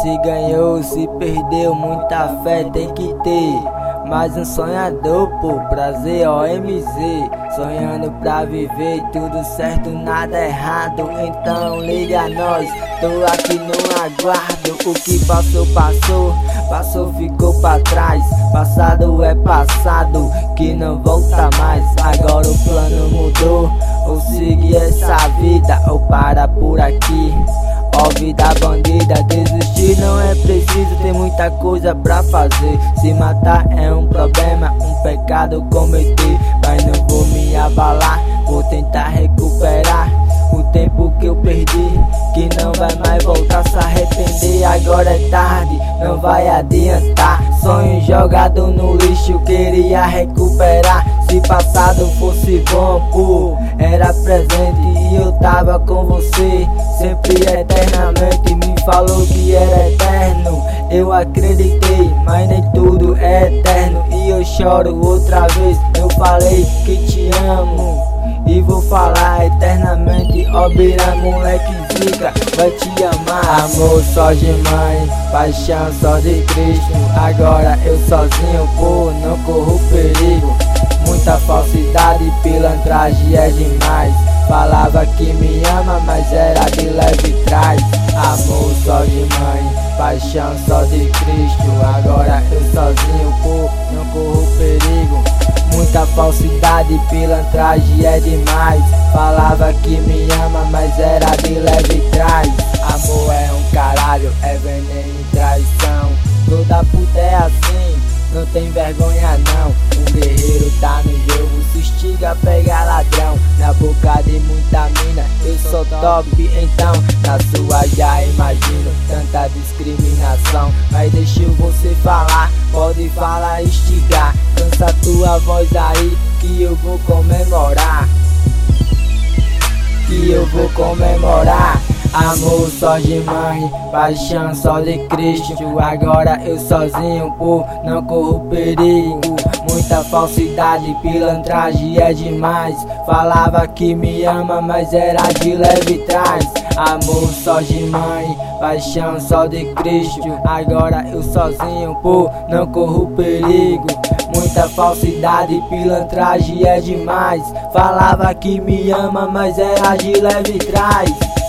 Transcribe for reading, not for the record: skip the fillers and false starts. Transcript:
Se ganhou, se perdeu, muita fé tem que ter. Mais um sonhador, por prazer, OMZ. Sonhando pra viver tudo certo, nada errado. Então liga nós, tô aqui no aguardo. O que passou, passou, passou ficou pra trás. Passado é passado, que não volta mais. Agora o plano mudou, ou seguir essa vida, ou para por aqui. Ó vida bandida, desistir não é preciso, tem muita coisa pra fazer. Se matar é um problema, um pecado cometer. Mas não vou me abalar, vou tentar recuperar o tempo que eu perdi, que não vai mais voltar a se arrepender. Agora é tarde, não vai adiantar. Sonho jogado no lixo, queria recuperar. Se passado fosse bom, pô, era presente e eu tava com você sempre eternamente. Me falou que era eterno, eu acreditei, mas nem tudo é eterno. E eu choro outra vez, eu falei que te amo e vou falar eternamente. Ó bira, moleque zica, vai te amar. Amor só de mãe, paixão só de Cristo. Agora eu sozinho, pô, não corro perigo. Muita falsidade, pilantragem é demais. Falava que me ama, mas era de leve trás. Amor só de mãe, paixão só de Cristo. Agora eu sozinho, pô, não corro perigo. Muita falsidade, pilantragem é demais. Falava que me ama, mas era de leve trás. Amor é um caralho, é veneno e traição. Toda puta é assim, não tem vergonha não. Um guerreiro tá no jogo, se estiga, pega ladrão. Na boca de muita mina, eu sou top, então na sua já imagino tanta discriminação. Mas deixa eu você falar, pode falar, estigar. Cansa tua voz aí, que eu vou comemorar, que eu vou comemorar. Amor só de mãe, paixão só de Cristo. Agora eu sozinho, pô, não corro perigo. Muita falsidade, pilantragem é demais. Falava que me ama, mas era de leve trás. Amor só de mãe, paixão só de Cristo. Agora eu sozinho, pô, não corro perigo. Muita falsidade, pilantragem é demais. Falava que me ama, mas era de leve trás.